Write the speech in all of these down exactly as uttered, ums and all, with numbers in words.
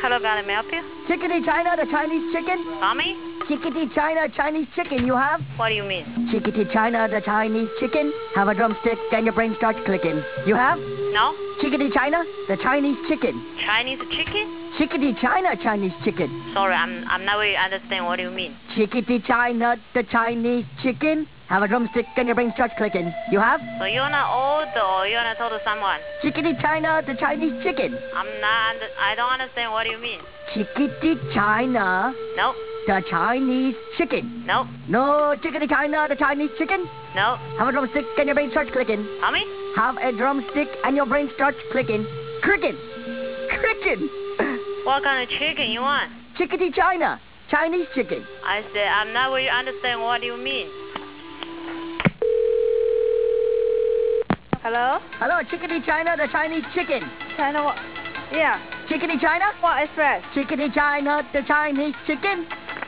Hello, can I help you? Chickadee China, the Chinese chicken? Tommy? Chickadee China, Chinese chicken, you have? What do you mean? Chickadee China, the Chinese chicken? Have a drumstick and your brain starts clicking. You have? No? Chickadee China, the Chinese chicken. Chinese chicken? Chickadee China, Chinese chicken. Sorry, I'm I'm not really understand what you mean. Chickadee China, the Chinese chicken? Have a drumstick and your brain starts clicking. You have? So you're not old or you're not talk to someone? Chickadee China, the Chinese chicken. I'm not, under, I don't understand what you mean. Chickadee China, No, the Chinese chicken. no, No, Chickadee China, the Chinese chicken? no. Have a drumstick and your brain starts clicking. Tommy? Have a drumstick and your brain starts clicking. Clicking. Clicking. What kind of chicken you want? Chickadee China, Chinese chicken. I said I'm not really understand what you mean. Hello? Hello, Chickadee China, the Chinese chicken. China what? Yeah. Chickadee China? What express? Chickadee China, the Chinese chicken.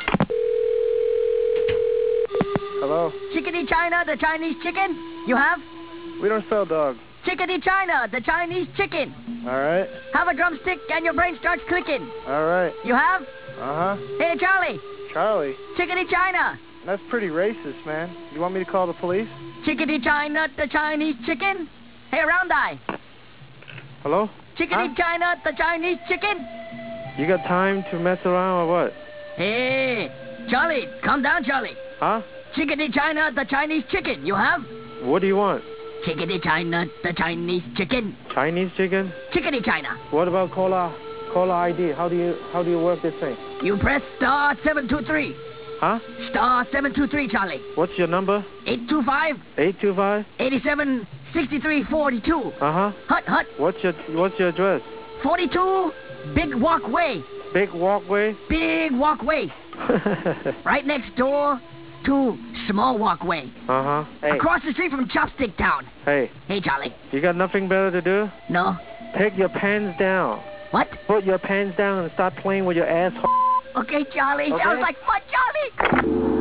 Hello? Chickadee China, the Chinese chicken. You have? We don't sell dogs. Chickadee China, the Chinese chicken. All right. Have a drumstick and your brain starts clicking. All right. You have? Uh-huh. Hey, Charlie. Charlie, Chickadee China. that's pretty racist, man. You want me to call the police? Chickadee China, the Chinese chicken. Hey, Round Eye. Hello? Chickadee Huh? China, the Chinese chicken. You got time to mess around or what? Hey, Charlie, calm down, Charlie. Huh? Chickadee China, the Chinese chicken. You have? What do you want? Chickadee China, the Chinese chicken. Chinese chicken? Chickadee China. What about caller caller I D? How do you how do you work this thing? You press star seven two three. Huh? Star seven two three, Charlie. What's your number? eight two five, eight two five? eight seven, six three four two. Uh-huh. Hut, hut. What's your what's your address? forty-two, Big Walkway. Big walkway? Big Walkway. Right next door to Small Walkway. Uh-huh. Hey. Across the street from Chopstick Town. Hey, Hey, Charlie. you got nothing better to do? No? Take your pants down. What? Put your pants down and start playing with your asshole. Okay, Charlie. Okay. Sounds like fun, Charlie.